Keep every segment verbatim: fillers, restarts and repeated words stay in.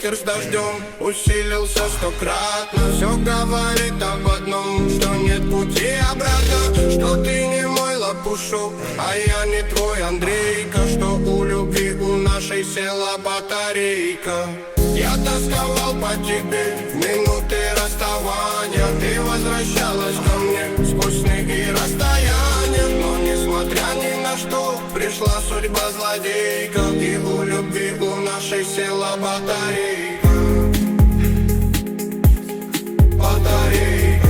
ветер с дождем усилился стократно. Все говорит об одном, что нет пути обратно, что ты не мой лопушок, а я не твой Андрейка, что у любви у нашей села батарейка. Я тосковал по тебе в минуты расставания, ты возвращалась ко мне сквозь сны и расстояния. Но несмотря ни на что, пришла судьба злодейка, и у любви у нашей села батарейка. Батарейка.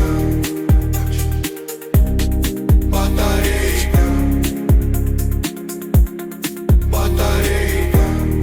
Батарейка. Батарейка.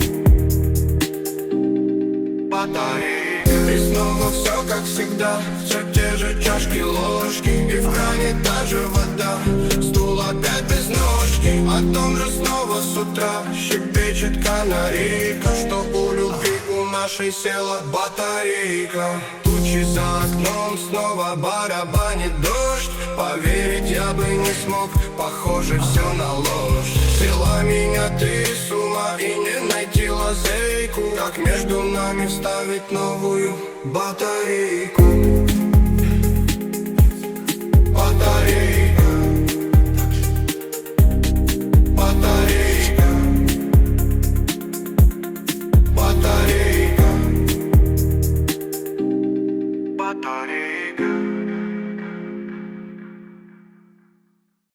Батарейка. И снова все как всегда, все те же чашки, ложки, и в кране та же вода, стул опять без ножки. О том же снова с утра щебечет канарейка, что у любви у нашей села батарейка. Тучи за окном, снова барабанит дождь, поверить я бы не смог, похоже все на ложь. Свела меня ты с ума и не найти лазейку, как между нами вставить новую батарейку.